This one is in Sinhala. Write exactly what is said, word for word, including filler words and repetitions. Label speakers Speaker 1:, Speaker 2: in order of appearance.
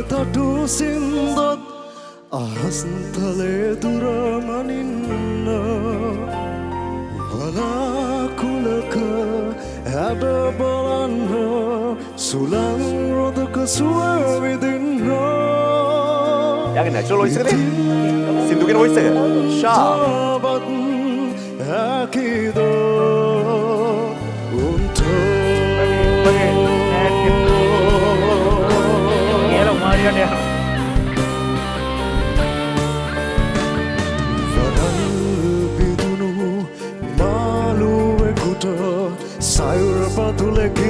Speaker 1: තටු සින්දොත් අහස්තලේ දුරමනින්න වලාකුලක හැඩ බලන්න සුළං රොදක සුව විදින්න
Speaker 2: යාගේ නැචරල් වොයිස් එකනේ සින්දුගේ වොයිස් එක ෂා
Speaker 1: ඇකිදෝ උන්ටෝ
Speaker 3: කියලා උමාරියට යනවා
Speaker 1: සයුර පතුලක